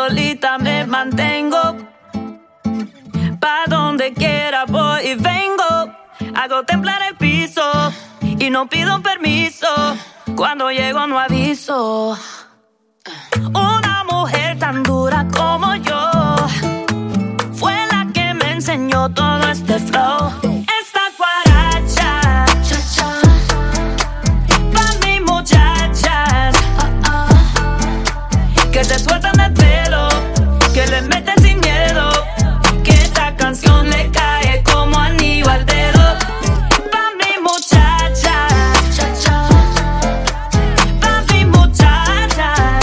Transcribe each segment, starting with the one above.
solita me mantengo. Pa' donde quiera voy y vengo. Hago temblar el piso y no pido permiso. Cuando llego no aviso. Una mujer tan dura como yo fue la que me enseñó todo este flow. Esta guaracha, cha-cha, pa' mis muchachas, que se sueltan el pelo, que le meten sin miedo, que esta canción le cae como anillo al dedo. Pa' mis muchachas, cha-cha, pa' mis muchachas,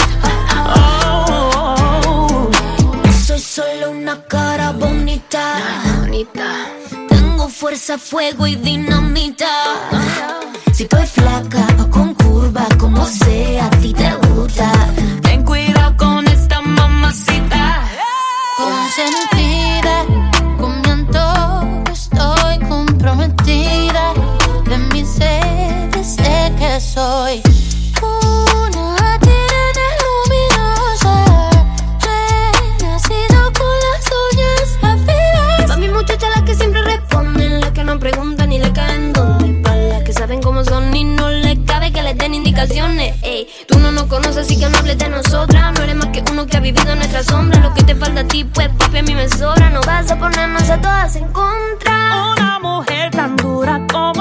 oh. Soy solo una cara bonita, tengo fuerza, fuego y dinamita. Si estoy flaca o con curva, como sea, a ti te gusta. Ten cuidado con esta mamacita. Consentida, con mi antojo estoy comprometida. De mi sed sé que soy una tirana luminosa, renacido con las uñas afiladas. Pa' mis muchachas las que siempre responden, las que no preguntan ni le caen dónde. Pa' las que saben cómo son y no les cabe que les den indicaciones. Ey, tú no nos conoces así que no hables de nosotras. No eres más que uno que ha vivido en nuestra sombra. Lo que te falta a ti pues papi a mí me sobra. No vas a ponernos a todas en contra. Una mujer tan dura como